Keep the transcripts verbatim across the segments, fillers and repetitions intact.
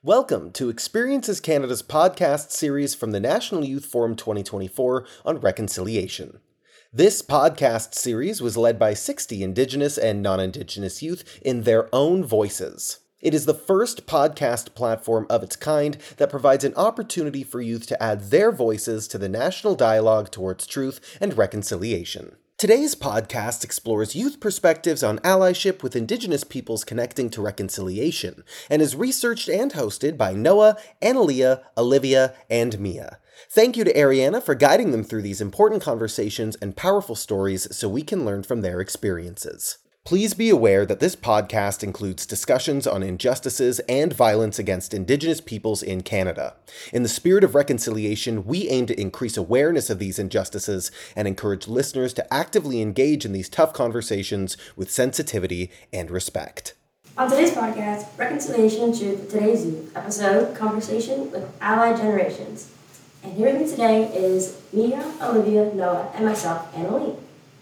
Welcome to Experiences Canada's podcast series from the National Youth Forum twenty twenty-four on reconciliation. This podcast series was led by sixty Indigenous and non-Indigenous youth in their own voices. It is the first podcast platform of its kind that provides an opportunity for youth to add their voices to the national dialogue towards truth and reconciliation. Today's podcast explores youth perspectives on allyship with Indigenous peoples connecting to reconciliation, and is researched and hosted by Noah, Analia, Olivia, and Mia. Thank you to Ariana for guiding them through these important conversations and powerful stories so we can learn from their experiences. Please be aware that this podcast includes discussions on injustices and violence against Indigenous peoples in Canada. In the spirit of reconciliation, we aim to increase awareness of these injustices and encourage listeners to actively engage in these tough conversations with sensitivity and respect. On today's podcast, Reconciliation and Truth for Today's Youth, episode Conversation with Ally Generations. And here with me today is Mia, Olivia, Noah, and myself, Annalie.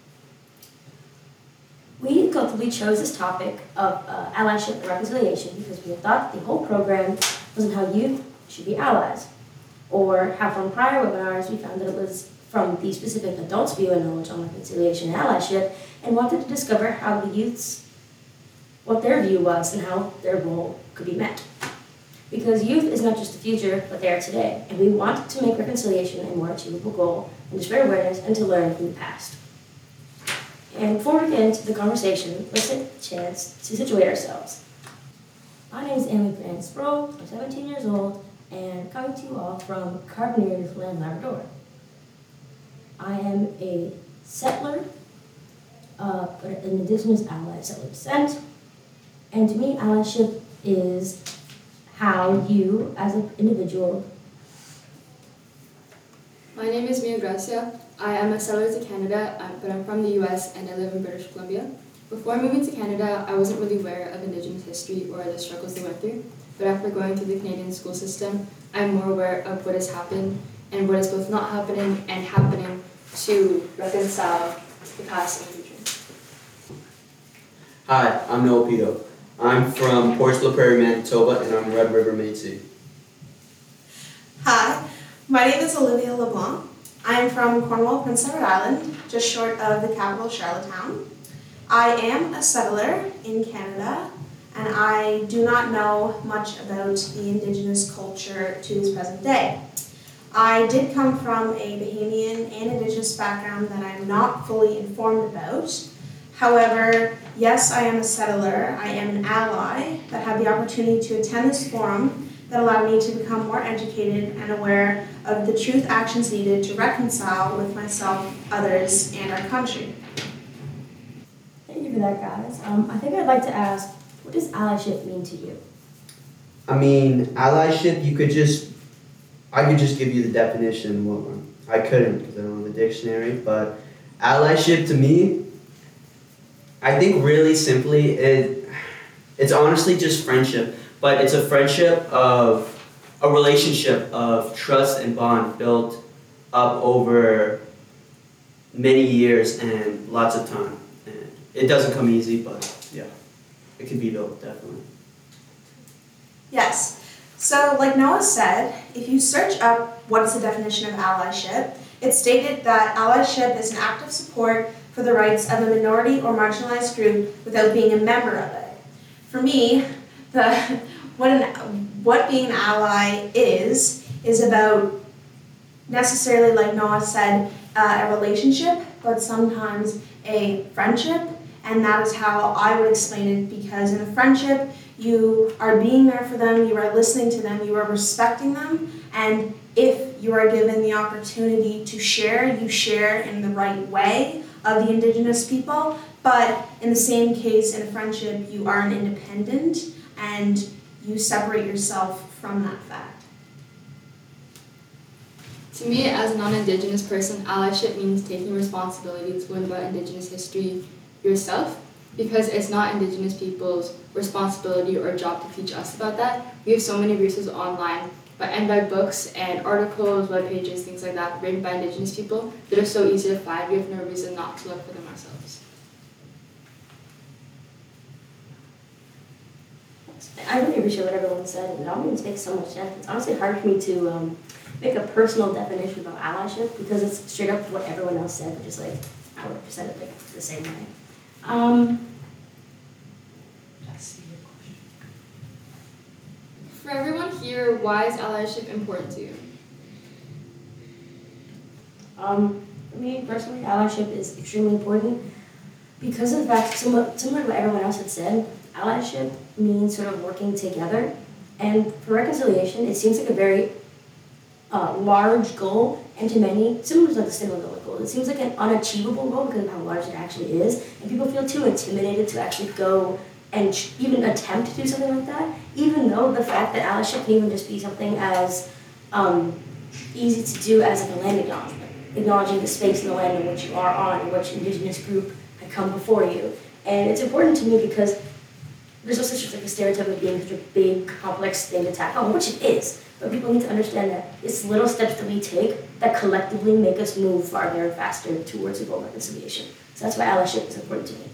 We collectively chose this topic of uh, allyship and reconciliation because we thought the whole program was on how youth should be allies, or how from prior webinars we found that it was from the specific adults' view and knowledge on reconciliation and allyship, and wanted to discover how the youths, what their view was and how their role could be met. Because youth is not just the future, but they are today, and we want to make reconciliation a more achievable goal, and to spread awareness and to learn from the past. And before we get into the conversation, let's take a chance to situate ourselves. My name is Emily Grant Sproul, I'm seventeen years old, and coming to you all from Carbonear, Newfoundland, Labrador. I am a settler, uh, but an Indigenous ally of settler descent, and to me, allyship is how you, as an individual. My name is Mia Gracia. I am a settler to Canada, um, but I'm from the U S and I live in British Columbia. Before moving to Canada, I wasn't really aware of Indigenous history or the struggles they went through, but after going through the Canadian school system, I'm more aware of what has happened and what is both not happening and happening to reconcile the past and future. Hi, I'm Noah Pito. I'm from Port La Prairie, Manitoba, and I'm Red River Métis. Hi, my name is Olivia LeBlanc. I am from Cornwall, Prince Edward Island, just short of the capital, Charlottetown. I am a settler in Canada, and I do not know much about the Indigenous culture to this present day. I did come from a Bahamian and Indigenous background that I'm not fully informed about. However, yes, I am a settler. I am an ally that had the opportunity to attend this forum that allowed me to become more educated and aware of the truth actions needed to reconcile with myself, others, and our country. Thank you for that, guys. Um, I think I'd like to ask, what does allyship mean to you? I mean, allyship, you could just, I could just give you the definition. Well, I couldn't because I don't have a dictionary, but allyship to me, I think really simply, it, it's honestly just friendship. But it's a friendship of, a relationship of trust and bond built up over many years and lots of time. And it doesn't come easy, but yeah, it can be built, definitely. Yes. So like Noah said, if you search up what is the definition of allyship, it's stated that allyship is an act of support for the rights of a minority or marginalized group without being a member of it. For me, the what an, what being an ally is, is about necessarily, like Noah said, uh, a relationship, but sometimes a friendship, and that is how I would explain it, because in a friendship, you are being there for them, you are listening to them, you are respecting them, and if you are given the opportunity to share, you share in the right way of the Indigenous people, but in the same case, in a friendship, you are an independent, and you separate yourself from that fact. To me, as a non-Indigenous person, allyship means taking responsibility to learn about Indigenous history yourself, because it's not Indigenous people's responsibility or job to teach us about that. We have so many resources online, but and by books and articles, web pages, things like that, written by Indigenous people that are so easy to find. We have no reason not to look for them ourselves. I really appreciate what everyone said, and it all makes so much sense. It's honestly hard for me to um, make a personal definition about allyship because it's straight up what everyone else said, just like I would have said it like the same way. Um, For everyone here, why is allyship important to you? um, for me personally, allyship is extremely important because of the fact, similar, similar to what everyone else had said, allyship means sort of working together. And for reconciliation, it seems like a very uh, large goal, and to many, similar to like the similar goal, it seems like an unachievable goal because of how large it actually is, and people feel too intimidated to actually go and ch- even attempt to do something like that, even though the fact that allyship can even just be something as um, easy to do as like a land acknowledgement, acknowledging the space in the land in which you are on, and which indigenous group had come before you. And it's important to me because there's also such like a stereotype of being such a big, complex thing to tackle, which it is. But people need to understand that it's little steps that we take that collectively make us move farther and faster towards a goal of reconciliation. So that's why allyship is important to me.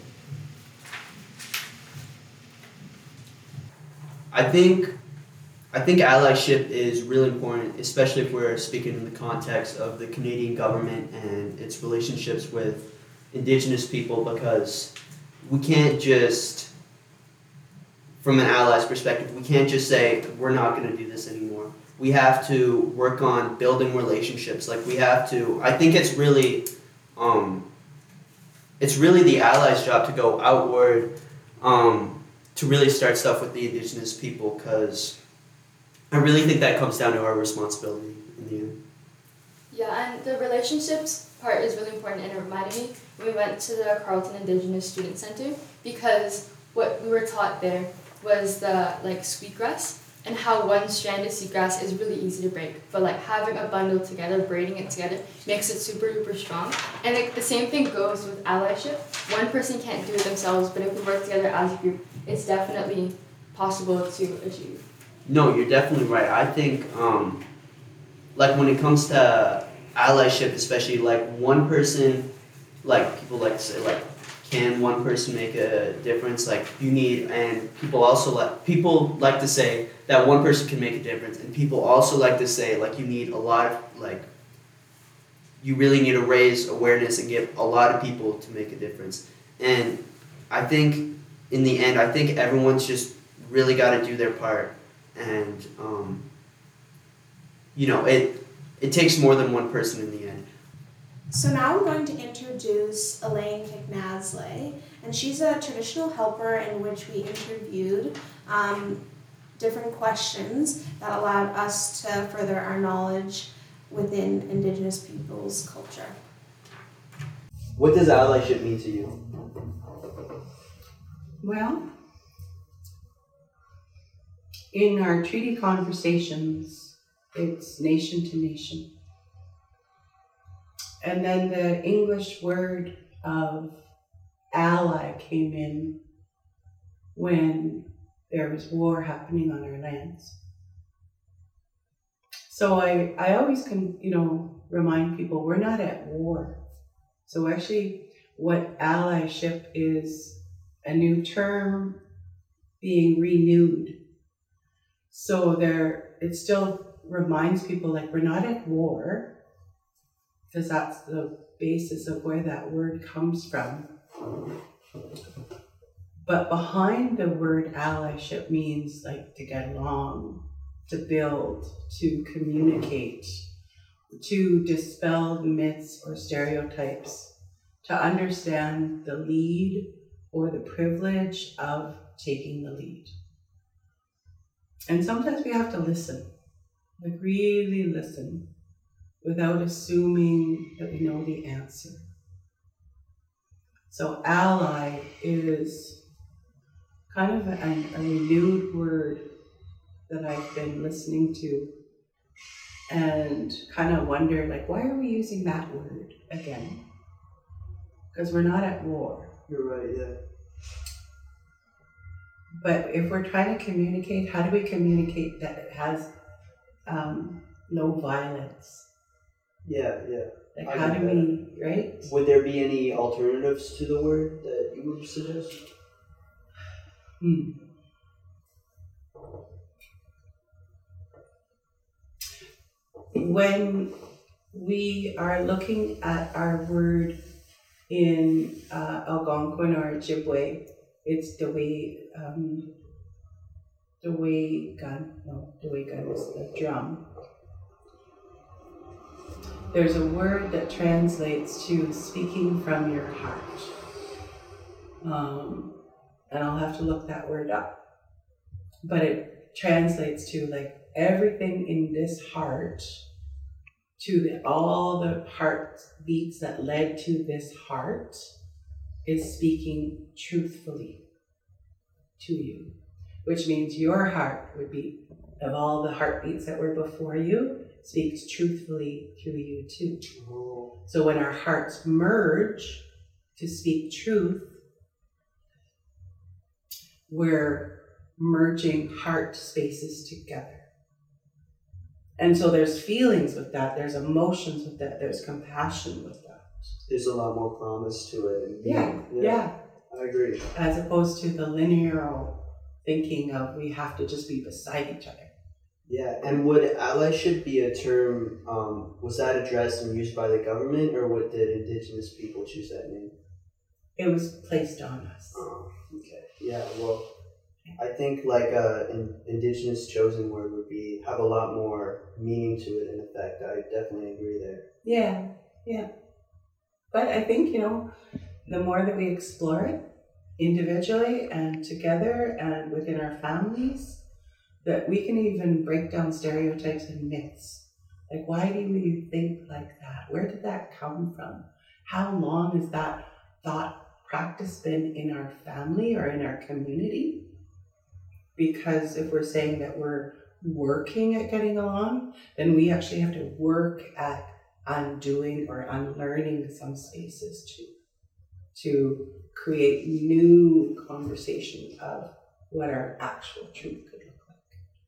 I think I think allyship is really important, especially if we're speaking in the context of the Canadian government and its relationships with Indigenous people, because we can't just, from an ally's perspective, we can't just say, we're not going to do this anymore. We have to work on building relationships. Like, we have to, I think it's really, um, it's really the ally's job to go outward, um, to really start stuff with the Indigenous people, because I really think that comes down to our responsibility in the end. Yeah, and the relationships part is really important, and it reminded me when we went to the Carleton Indigenous Student Center, because what we were taught there was the like sweetgrass and how one strand of sweetgrass is really easy to break, but like having a bundle together, braiding it together, makes it super duper strong. And like the same thing goes with allyship. One person can't do it themselves, but if we work together as a group, it's definitely possible to achieve. No, you're definitely right. I think, um, like when it comes to allyship, especially like one person, like people like to say, like, can one person make a difference? Like you need, and people also like, people like to say that one person can make a difference, and people also like to say like you need a lot of, like, you really need to raise awareness and get a lot of people to make a difference. And I think in the end, I think everyone's just really got to do their part. And, um, you know, it it takes more than one person in the end. So now I'm going to introduce Elaine Kicknasley, and she's a traditional helper in which we interviewed um, different questions that allowed us to further our knowledge within Indigenous peoples' culture. What does allyship mean to you? Well, in our treaty conversations, it's nation to nation. And then the English word of ally came in when there was war happening on our lands. So I, I always can, you know, remind people we're not at war. So actually what allyship is, a new term being renewed. So there, it still reminds people like we're not at war, because that's the basis of where that word comes from. But behind the word allyship means like to get along, to build, to communicate, to dispel myths or stereotypes, to understand the lead or the privilege of taking the lead. And sometimes we have to listen, like really listen, without assuming that we know the answer. So ally is kind of a, a renewed word that I've been listening to and kind of wonder, like, why are we using that word again? Because we're not at war. You're right, yeah. But if we're trying to communicate, how do we communicate that it has um, no violence? Yeah, yeah. Like, I how get do that. we, right? Would there be any alternatives to the word that you would suggest? Hmm. when we are looking at our word in uh, Algonquin or Ojibwe, it's the way, um, the way gun, no, the way gun is the drum. There's a word that translates to speaking from your heart. Um, and I'll have to look that word up. But it translates to like everything in this heart, to the, all the heartbeats that led to this heart is speaking truthfully to you, which means your heart would be, of all the heartbeats that were before you, speaks truthfully through you too. So when our hearts merge to speak truth, we're merging heart spaces together. And so there's feelings with that, there's emotions with that, there's compassion with that. There's a lot more promise to it. And Yeah, yeah, yeah. I agree. As opposed to the linear thinking of we have to just be beside each other. Yeah, and would allyship be a term, um, was that addressed and used by the government, or what did Indigenous people choose that name? It was placed on us. Oh, okay. Yeah, well, I think like a in, Indigenous chosen word would be, have a lot more meaning to it in effect. I definitely agree there. Yeah, yeah. But I think, you know, the more that we explore it individually and together and within our families, that we can even break down stereotypes and myths. Like, why do you think like that? Where did that come from? How long has that thought practice been in our family or in our community? Because if we're saying that we're working at getting along, then we actually have to work at undoing or unlearning some spaces too, to create new conversation of what our actual truth could look like.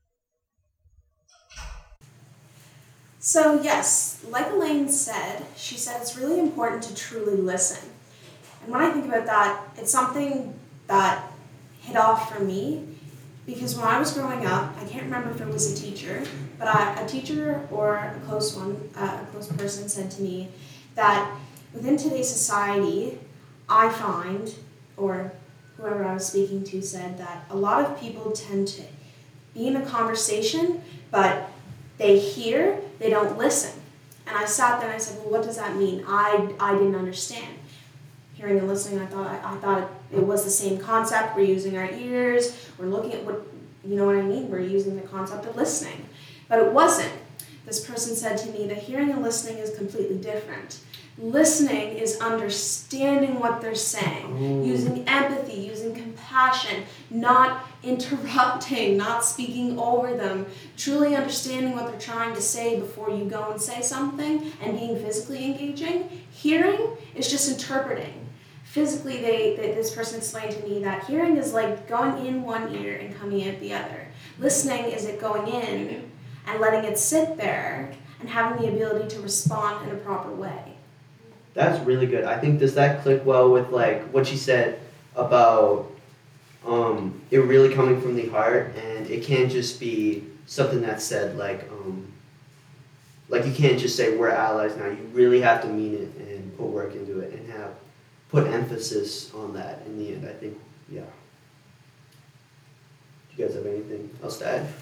So yes, like Elaine said, she said it's really important to truly listen. And when I think about that, it's something that hit off for me, because when I was growing up, I can't remember if it was a teacher, but I, a teacher or a close one, uh, a close person said to me that within today's society, I find, or whoever I was speaking to said that a lot of people tend to be in a conversation, but they hear, they don't listen. And I sat there and I said, well, what does that mean? I, I didn't understand. Hearing and listening, I thought I, I thought it, it was the same concept. We're using our ears, we're looking at what, you know what I mean? We're using the concept of listening. But it wasn't. This person said to me that hearing and listening is completely different. Listening is understanding what they're saying, Ooh. using empathy, using compassion, not interrupting, not speaking over them, truly understanding what they're trying to say before you go and say something, and being physically engaging. Hearing is just interpreting. Physically, they, they this person explained to me that hearing is like going in one ear and coming out the other. Listening is it going in and letting it sit there and having the ability to respond in a proper way. That's really good. I think, does that click well with like what she said about um, it really coming from the heart, and it can't just be something that's said like, um, like you can't just say we're allies now. You really have to mean it and put work into it and have put emphasis on that in the end. I think, yeah. Do you guys have anything else to add?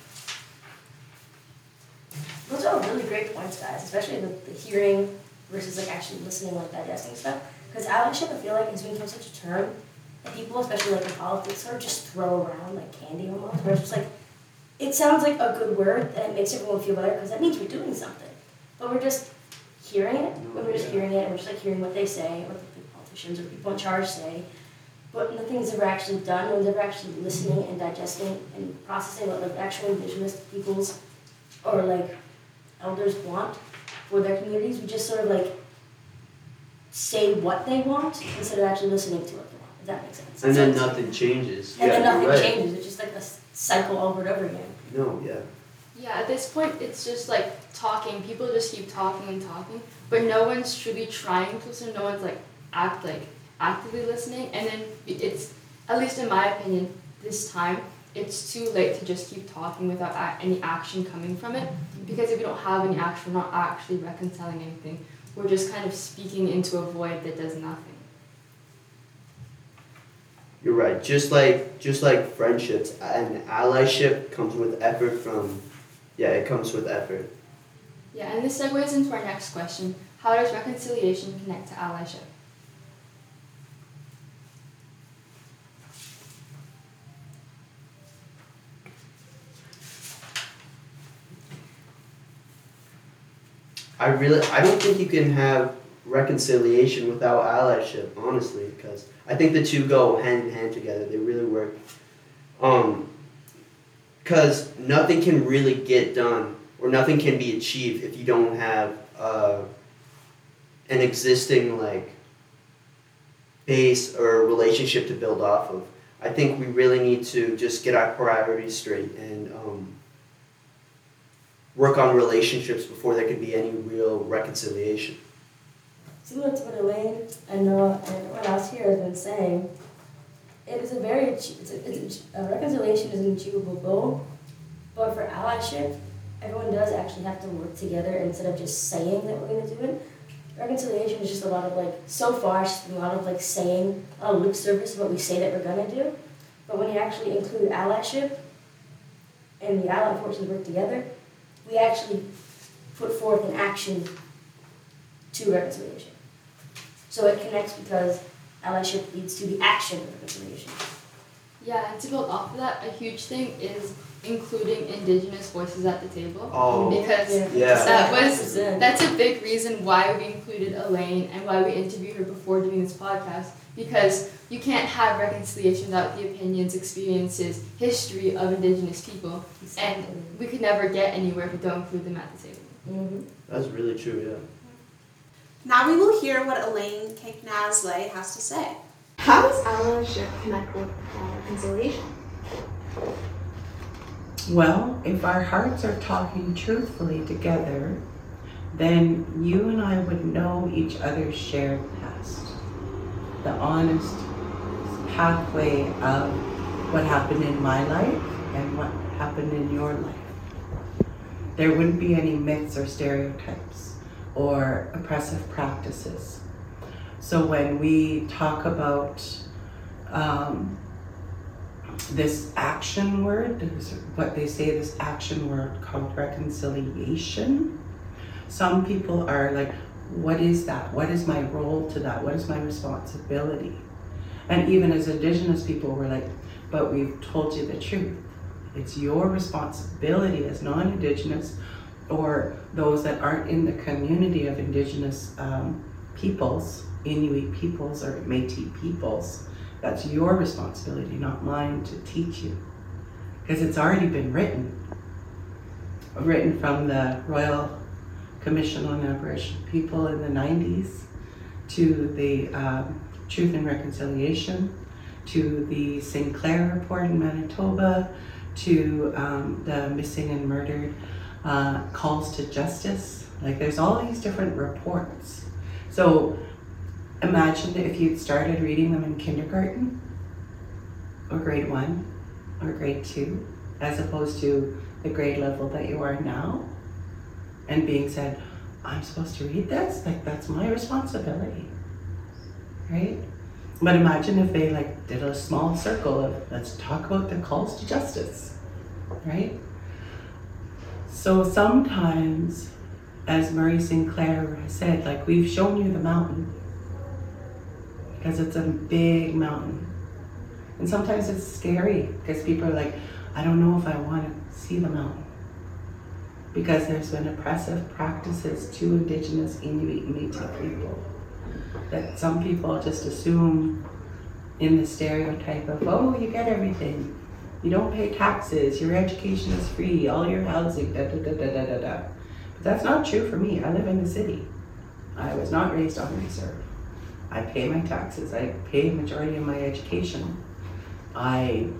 Those are all really great points, guys, especially with the hearing versus like actually listening, like digesting stuff. Because allyship, I feel like, has become such a term that people, especially like in politics, sort of just throw around like candy almost. Where it's just like, it sounds like a good word and it makes everyone feel better because that means we're doing something. But we're just hearing it, when we're just Yeah. hearing it, and we're just like hearing what they say, what the politicians or people in charge say. But nothing's ever actually done. No one's ever actually listening and digesting and processing what like actual Indigenous peoples or like elders want for their communities. We just sort of like say what they want instead of actually listening to what they want, if that makes sense. And then So- nothing changes. And yeah, then nothing you're right. changes. It's just like a s- cycle over and over again. No, yeah. Yeah, at this point, it's just like talking. People just keep talking and talking, but no one's truly trying to listen. No one's like act like actively listening. And then it's, at least in my opinion, this time, it's too late to just keep talking without a- any action coming from it. Because if we don't have any action, we're not actually reconciling anything. We're just kind of speaking into a void that does nothing. You're right. Just like just like friendships, and allyship comes with effort from, yeah, it comes with effort. Yeah, and this segues into our next question. How does reconciliation connect to allyship? I really, I don't think you can have reconciliation without allyship, honestly, because I think the two go hand in hand together. They really work. Um, because nothing can really get done, or nothing can be achieved if you don't have uh, an existing like base or relationship to build off of. I think we really need to just get our priorities straight and um, work on relationships before there can be any real reconciliation. Similar to what Elaine and Noah and everyone else here has been saying, it is a very, it's a, it's a, a reconciliation is an achievable goal, but for allyship, everyone does actually have to work together instead of just saying that we're going to do it. Reconciliation is just a lot of like, so far it's just a lot of like saying, a lot of lip service of what we say that we're going to do, but when you actually include allyship and the ally forces work together, we actually put forth an action to reconciliation. So it connects because allyship leads to the action of reconciliation. Yeah, and to build off of that, a huge thing is including Indigenous voices at the table. Oh, because yeah. that was that's a big reason why we included Elaine and why we interviewed her before doing this podcast. Because you can't have reconciliation without the opinions, experiences, history of Indigenous people, Exactly. and we could never get anywhere if we don't include them at the table. Mm-hmm. That's really true, yeah. Now we will hear what Elaine Keknazle has to say. How does allyship connect with uh, reconciliation? Well, if our hearts are talking truthfully together, then you and I would know each other's shared past. The honest pathway of what happened in my life and what happened in your life. There wouldn't be any myths or stereotypes or oppressive practices. So when we talk about um, this action word, what they say, this action word called reconciliation, some people are like, what is that? What is my role to that? What is my responsibility? And even as Indigenous people, we're like, but we've told you the truth. It's your responsibility as non-Indigenous or those that aren't in the community of Indigenous um, peoples, Inuit peoples or Métis peoples. That's your responsibility, not mine, to teach you. Because it's already been written. Written from the Royal Commission on Aboriginal People in the nineties to the um, Truth and Reconciliation, to the Sinclair Report in Manitoba, to um, the Missing and Murdered uh, Calls to Justice. Like there's all these different reports. So imagine if you'd started reading them in kindergarten or grade one or grade two, as opposed to the grade level that you are now, and being said, I'm supposed to read this? Like that's my responsibility, right? But imagine if they like did a small circle of, let's talk about the calls to justice, right? So sometimes, as Murray Sinclair said, like we've shown you the mountain, because it's a big mountain. And sometimes it's scary, because people are like, I don't know if I want to see the mountain. Because there's been oppressive practices to Indigenous, Inuit, and Métis people that some people just assume in the stereotype of, oh, you get everything. You don't pay taxes, your education is free, all your housing, da da da da da da da. But that's not true for me. I live in the city. I was not raised on reserve. I pay my taxes. I pay majority of my education. I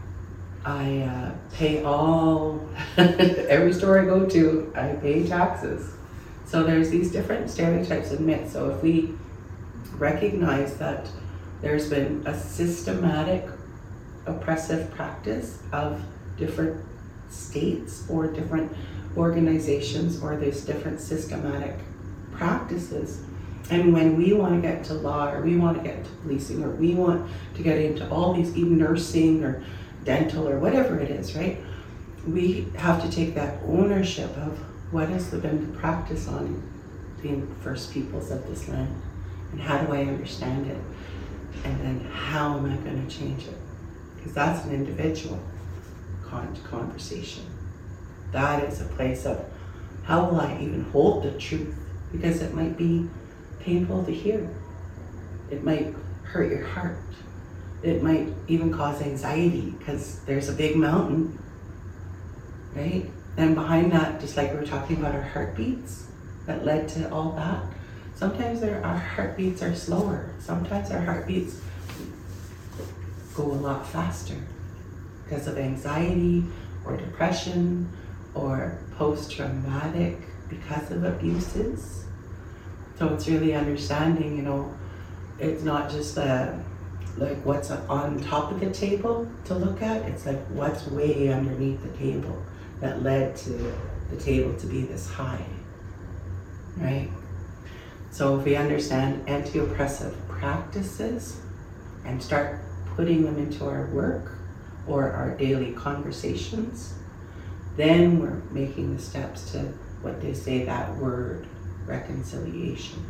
I uh, pay all, every store I go to, I pay taxes. So there's these different stereotypes and myths. So if we recognize that there's been a systematic oppressive practice of different states or different organizations, or there's different systematic practices. And when we want to get to law, or we want to get to policing, or we want to get into all these, even nursing or dental or whatever it is, right? We have to take that ownership of what has been the practice on being first peoples of this land, and how do I understand it, and then how am I going to change it? Because that's an individual con- conversation. That is a place of how will I even hold the truth, because it might be painful to hear. It might hurt your heart. It might even cause anxiety because there's a big mountain, right? And behind that, just like we were talking about our heartbeats that led to all that, sometimes there, our heartbeats are slower. Sometimes our heartbeats go a lot faster because of anxiety or depression or post-traumatic because of abuses. So it's really understanding, you know, it's not just uh, like what's on top of the table to look at, it's like what's way underneath the table that led to the table to be this high, right? So if we understand anti-oppressive practices and start putting them into our work or our daily conversations, then we're making the steps to what they say, that word, reconciliation.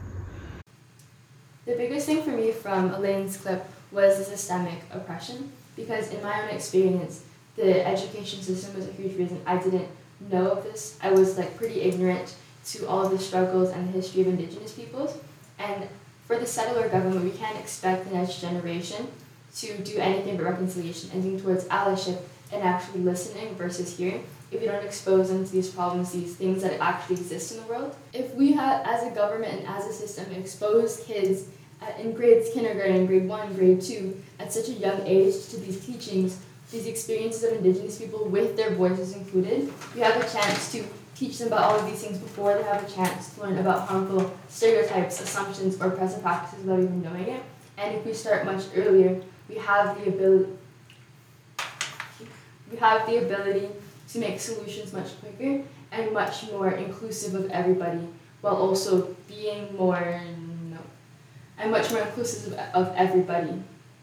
The biggest thing for me from Elaine's clip was the systemic oppression, because in my own experience, the education system was a huge reason I didn't know of this. I was like pretty ignorant to all of the struggles and the history of Indigenous peoples. And for the settler government, we can't expect the next generation to do anything but reconciliation, ending towards allyship and actually listening versus hearing, if we don't expose them to these problems, these things that actually exist in the world. If we have, as a government and as a system, expose kids in grades, kindergarten, grade one, grade two, at such a young age to these teachings, these experiences of Indigenous people with their voices included, we have a chance to teach them about all of these things before they have a chance to learn about harmful stereotypes, assumptions, or oppressive practices without even knowing it. And if we start much earlier, we have the ability we have the ability to make solutions much quicker and much more inclusive of everybody, while also being more, no, and much more inclusive of, of everybody.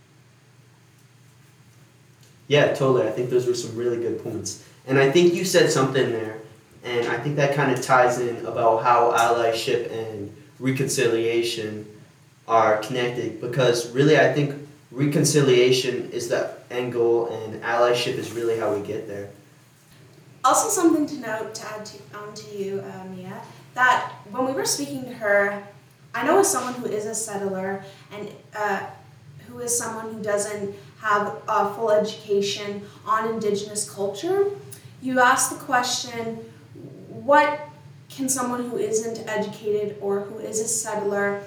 Yeah, totally. I think those were some really good points. And I think you said something there, and I think that kind of ties in about how allyship and reconciliation are connected, because really I think reconciliation is the end goal and allyship is really how we get there. Also, something to note, to add to, um, to you, uh, Mia, that when we were speaking to her, I know as someone who is a settler and uh, who is someone who doesn't have a full education on Indigenous culture, you asked the question, what can someone who isn't educated or who is a settler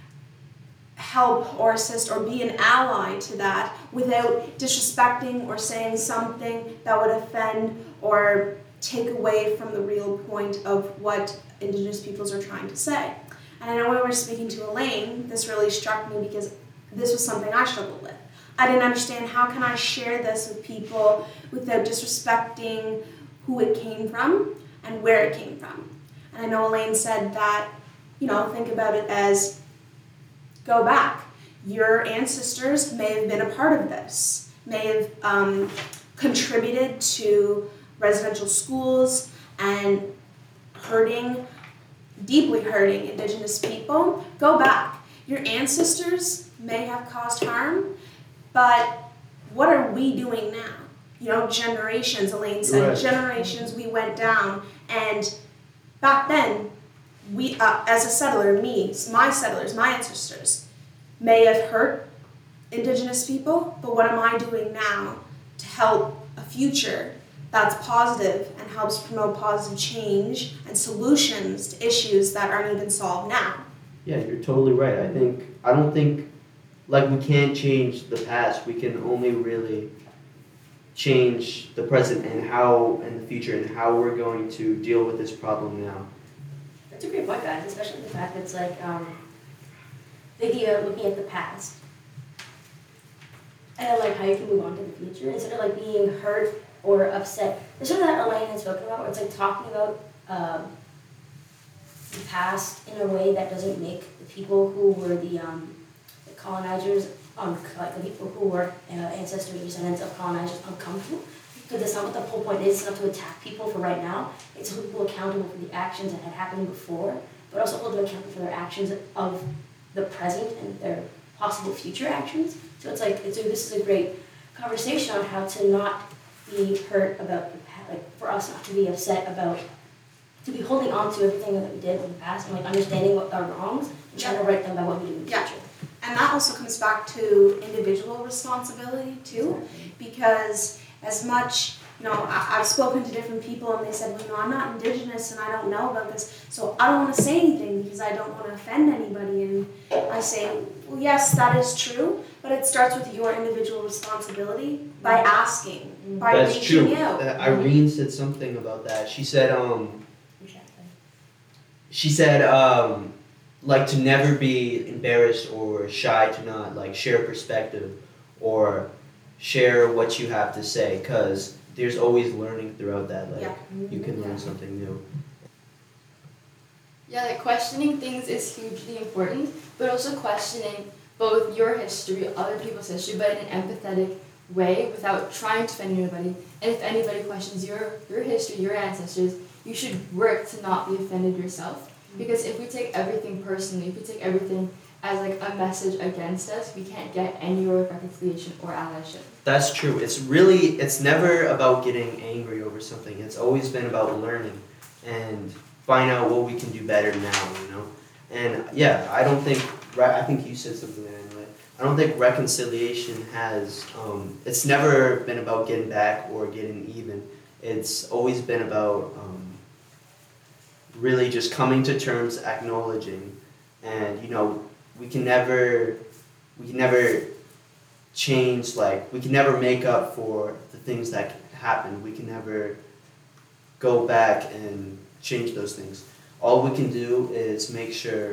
help or assist or be an ally to that without disrespecting or saying something that would offend or take away from the real point of what Indigenous peoples are trying to say. And I know when we were speaking to Elaine, this really struck me because this was something I struggled with. I didn't understand, how can I share this with people without disrespecting who it came from and where it came from. And I know Elaine said that, you know, think about it as, go back. Your ancestors may have been a part of this, may have um, contributed to residential schools and hurting, deeply hurting Indigenous people. Go back. Your ancestors may have caused harm, but what are we doing now? You know, generations, Elaine said, right. generations we went down, and back then, we, uh, as a settler, me, my settlers, my ancestors, may have hurt Indigenous people, but what am I doing now to help a future that's positive and helps promote positive change and solutions to issues that aren't even solved now? Yeah, you're totally right. I think, I don't think, like, we can't change the past. We can only really change the present and how, and the future, and how we're going to deal with this problem now. That's a great point, guys, especially the fact that it's like, um, the idea of looking at the past and then like how you can move on to the future instead of like being hurt or upset. There's something that Elaine has spoken about where it's like talking about um, the past in a way that doesn't make the people who were the, um, the colonizers, um, like the people who were uh, ancestors or descendants of colonizers uncomfortable. Because that's not what the whole point is. It's not to attack people for right now. It's to hold people accountable for the actions that had happened before, but also hold them accountable for their actions of the present and their possible future actions. So it's like, it's a, this is a great conversation on how to not be hurt about, the past, like for us not to be upset about, to be holding on to everything that we did in the past and like understanding what our wrongs and trying to right them by what we do in the Yeah. future. And that also comes back to individual responsibility too, because as much, you know, I, I've spoken to different people and they said, well, you know, I'm not Indigenous and I don't know about this, so I don't want to say anything because I don't want to offend anybody. And I say, well, yes, that is true, but it starts with your individual responsibility by asking, by That's reaching true. out. Uh, Irene said something about that. She said, um, Exactly. she said, um, like to never be embarrassed or shy to not like share perspective or share what you have to say, because there's always learning throughout that. Like Yeah. you can learn Yeah. something new. Yeah, like questioning things is hugely important, but also questioning both your history, other people's history, but in an empathetic way without trying to offend anybody. And if anybody questions your, your history, your ancestors, you should work to not be offended yourself. Because if we take everything personally, if we take everything as like a message against us, we can't get anywhere with reconciliation or allyship. That's true. It's really, it's never about getting angry over something. It's always been about learning and find out what we can do better now, you know? And yeah, I don't think, I think you said something there anyway. I don't think reconciliation has, um, it's never been about getting back or getting even. It's always been about um, really just coming to terms, acknowledging, and you know, we can never, we can never change, like, we can never make up for the things that happened. We can never go back and change those things. All we can do is make sure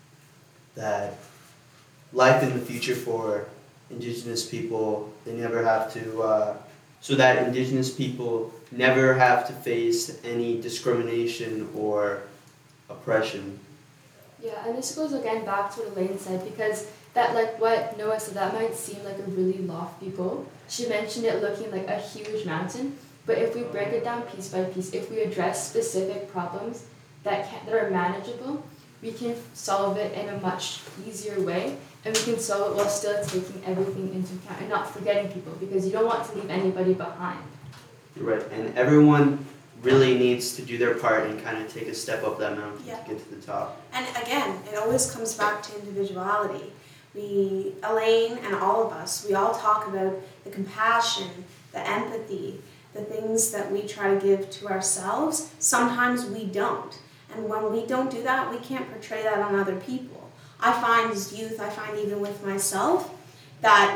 that life in the future for Indigenous people, they never have to, uh, so that Indigenous people never have to face any discrimination or oppression. Yeah, and this goes again back to what Elaine said, because that, like what Noah said, that might seem like a really lofty goal. She mentioned it looking like a huge mountain, but if we break it down piece by piece, if we address specific problems that can, that are manageable, we can solve it in a much easier way, and we can solve it while still taking everything into account and not forgetting people, because you don't want to leave anybody behind. You're right, and everyone really needs to do their part and kind of take a step up that mountain Yeah. to get to the top. And again, it always comes back to individuality. We, Elaine and all of us, we all talk about the compassion, the empathy, the things that we try to give to ourselves. Sometimes we don't. And when we don't do that, we can't portray that on other people. I find as youth, I find even with myself, that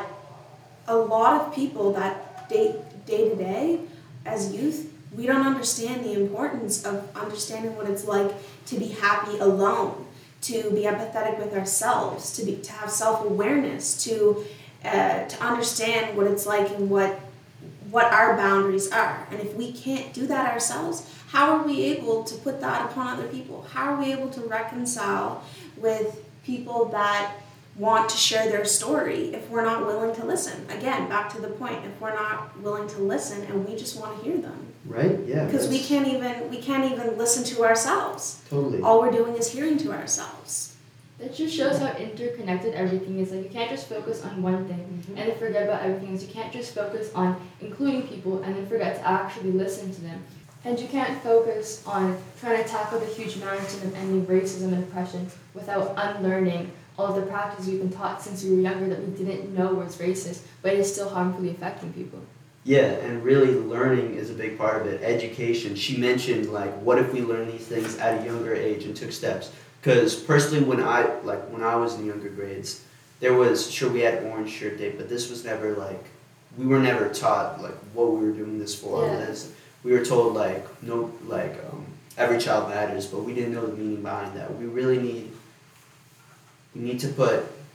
a lot of people that day, day to day, as youth, we don't understand the importance of understanding what it's like to be happy alone, to be empathetic with ourselves, to be to have self-awareness, to uh, to understand what it's like and what what our boundaries are. And if we can't do that ourselves, how are we able to put that upon other people? How are we able to reconcile with people that want to share their story if we're not willing to listen? Again, back to the point, if we're not willing to listen and we just want to hear them. Right? Yeah. Because we that's can't even we can't even listen to ourselves. Totally. All we're doing is hearing to ourselves. That just shows how interconnected everything is. Like, you can't just focus on one thing Mm-hmm. and then forget about everything else. You can't just focus on including people and then forget to actually listen to them. And you can't focus on trying to tackle the huge mountain of ending racism and oppression without unlearning all of the practices we've been taught since we were younger that we didn't know was racist, but is still harmfully affecting people. Yeah, and really learning is a big part of it. Education. She mentioned, like, what if we learn these things at a younger age and took steps? Because personally, when I like when I was in younger grades, there was, sure, we had Orange Shirt Day, but this was never like, we were never taught like what we were doing this for. Yeah. As we were told like no, like um, every child matters, but we didn't know the meaning behind that. We really need, we need to put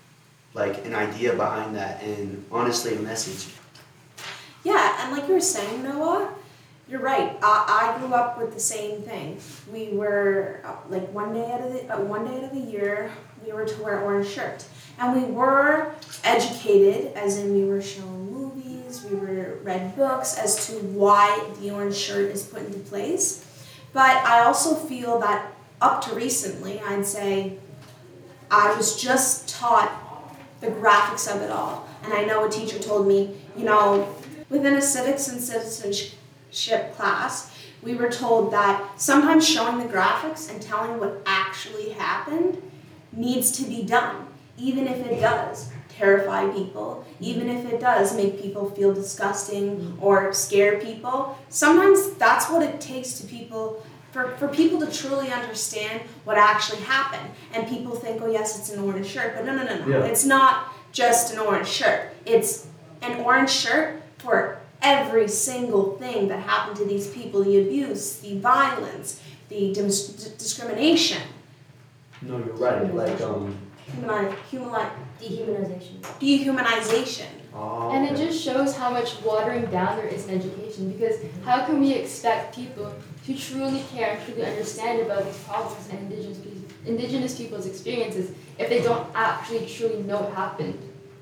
like an idea behind that and honestly a message. Yeah, and like you were saying, Noah, you're right. I, I grew up with the same thing. We were uh, like one day out of the uh, one day out of the year, we were to wear orange shirt, and we were educated, as in we were shown movies, we were read books as to why the orange shirt is put into place. But I also feel that up to recently, I'd say, I was just taught the graphics of it all, and I know a teacher told me, you know, within a civics and citizenship class, we were told that sometimes showing the graphics and telling what actually happened needs to be done, even if it does terrify people, even if it does make people feel disgusting or scare people. Sometimes that's what it takes to people, for, for people to truly understand what actually happened. And people think, oh yes, it's an orange shirt, but no, no, no, no. Yeah. It's not just an orange shirt. It's an orange shirt for every single thing that happened to these people, the abuse, the violence, the dis- discrimination. No, you're right. Like um. Humani- humani- Dehumanization. dehumanization. Oh, And it okay. just shows how much watering down there is in education, because how can we expect people to truly care and truly understand about these problems and indigenous people, indigenous people's experiences if they don't actually truly know what happened?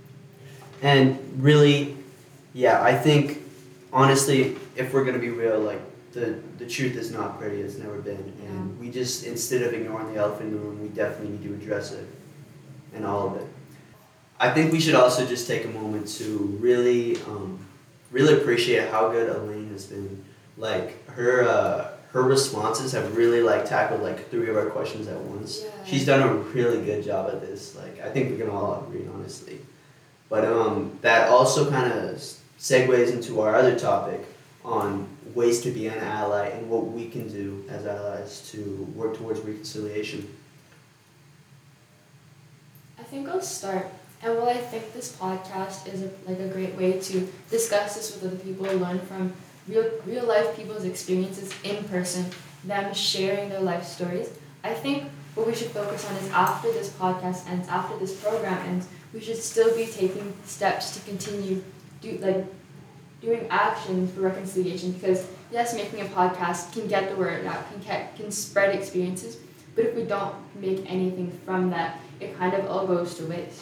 And really, yeah, I think honestly, if we're gonna be real, like the the truth is not pretty. It's never been, and we just, instead of ignoring the elephant in the room, we definitely need to address it, and all of it. I think we should also just take a moment to really, um, really appreciate how good Elaine has been. Like her, uh, her responses have really like tackled like three of our questions at once. Yeah. She's done a really good job at this. Like I think we can all agree, honestly. But um, that also kind of segues into our other topic on ways to be an ally and what we can do as allies to work towards reconciliation. I think I'll start. And while I think this podcast is a, like a great way to discuss this with other people, learn from real real life people's experiences in person, them sharing their life stories, I think what we should focus on is after this podcast ends, after this program ends, we should still be taking steps to continue do like doing actions for reconciliation, because yes, making a podcast can get the word out, can get, can spread experiences, but if we don't make anything from that, it kind of all goes to waste.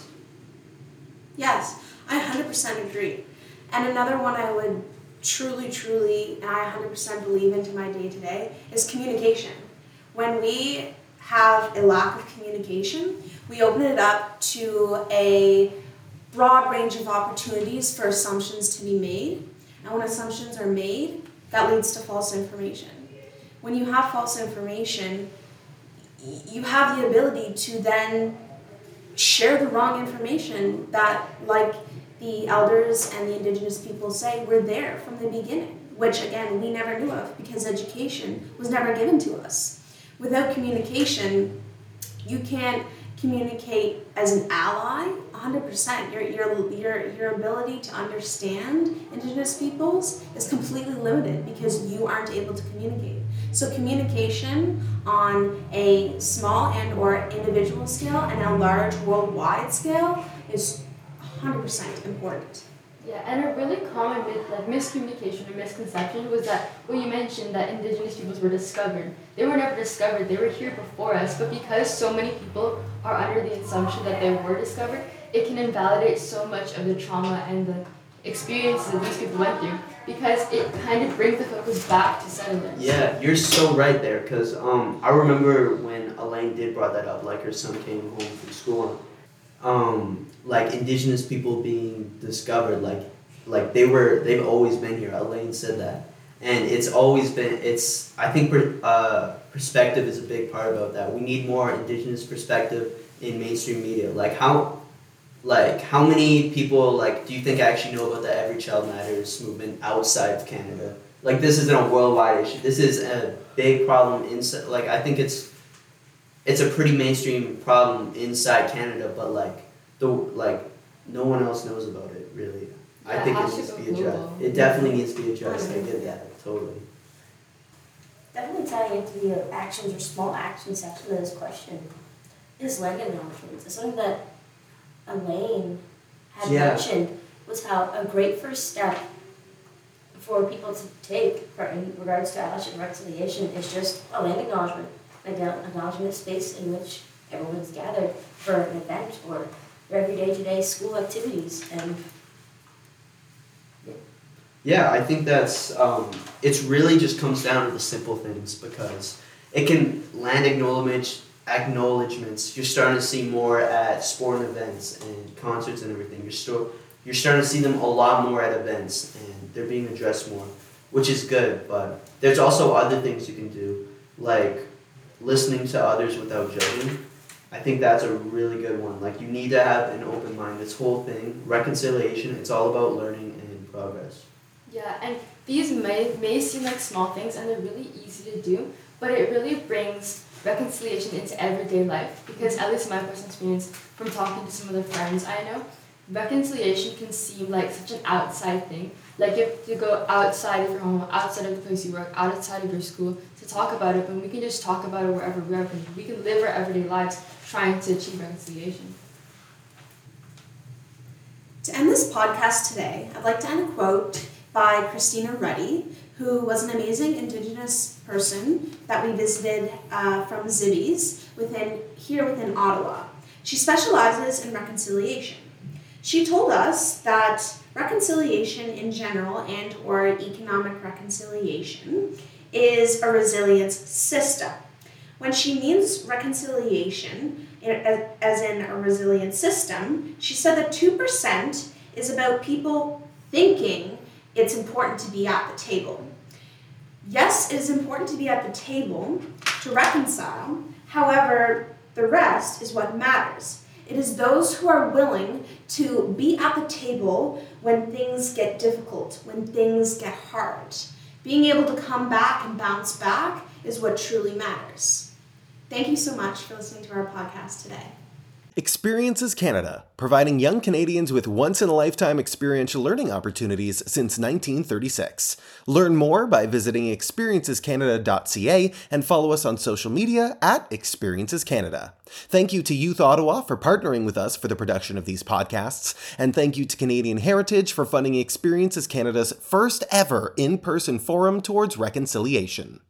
Yes, I one hundred percent agree. And another one I would truly, truly, and I one hundred percent believe into my day-to-day is communication. When we have a lack of communication, we open it up to a broad range of opportunities for assumptions to be made. And when assumptions are made, that leads to false information. When you have false information, you have the ability to then share the wrong information that, like the elders and the indigenous people say, were there from the beginning, which again, we never knew of because education was never given to us. Without communication, you can't communicate as an ally one hundred percent. Your, your, your, your ability to understand indigenous peoples is completely limited because you aren't able to communicate. So communication on a small and or individual scale and a large worldwide scale is one hundred percent important. Yeah, and a really common myth, like miscommunication or misconception was that, well, you mentioned that indigenous peoples were discovered. They were never discovered, they were here before us, but because so many people are under the assumption that they were discovered, it can invalidate so much of the trauma and the experiences that these people went through, because it kind of brings the focus back to settlers. Yeah, you're so right there, because um, I remember when Elaine did brought that up, like her son came home from school, um, like indigenous people being discovered, like like they were, they've always been here. Elaine said that, and it's always been, it's, I think per, uh, perspective is a big part about that. We need more indigenous perspective in mainstream media. Like how, like how many people, like, do you think actually know about the Every Child Matters movement outside of Canada? Like this isn't a worldwide issue. This is a big problem inside, like I think it's, it's a pretty mainstream problem inside Canada, but like the like no one else knows about it really. I Yeah, think it it has to needs to go be addressed. global. It definitely needs to be addressed. I get that totally. Definitely tying into the actions or small action section of this question is legacy options. It's something that Elaine had Yeah. mentioned was how a great first step for people to take for, in regards to allyship and reconciliation is just a land acknowledgement, an acknowledgement of space in which everyone's gathered for an event or their every day-to-day school activities. And Yeah, I think that's, um, it's really just comes down to the simple things because it can land acknowledgement, acknowledgements. You're starting to see more at sporting events and concerts and everything. You're still, you're starting to see them a lot more at events and they're being addressed more, which is good, but there's also other things you can do, like listening to others without judging. I think that's a really good one. Like you need to have an open mind. This whole thing, reconciliation, it's all about learning and progress. Yeah, and these may, may seem like small things and they're really easy to do, but it really brings reconciliation into everyday life because at least my personal experience from talking to some of the friends I know, reconciliation can seem like such an outside thing. Like you have to go outside of your home, outside of the place you work, outside of your school to talk about it, but we can just talk about it wherever we are. We can live our everyday lives trying to achieve reconciliation. To end this podcast today, I'd like to end a quote by Christina Ruddy, who was an amazing Indigenous person that we visited uh, from Zibbies within here within Ottawa. She specializes in reconciliation. She told us that reconciliation in general and or economic reconciliation is a resilience system. When she means reconciliation, as in a resilient system, she said that two percent is about people thinking it's important to be at the table. Yes, it is important to be at the table to reconcile. However, the rest is what matters. It is those who are willing to be at the table when things get difficult, when things get hard. Being able to come back and bounce back is what truly matters. Thank you so much for listening to our podcast today. Experiences Canada, providing young Canadians with once-in-a-lifetime experiential learning opportunities since nineteen thirty-six. Learn more by visiting experiences canada dot c a and follow us on social media at Experiences Canada. Thank you to Youth Ottawa for partnering with us for the production of these podcasts, and thank you to Canadian Heritage for funding Experiences Canada's first ever in-person forum towards reconciliation.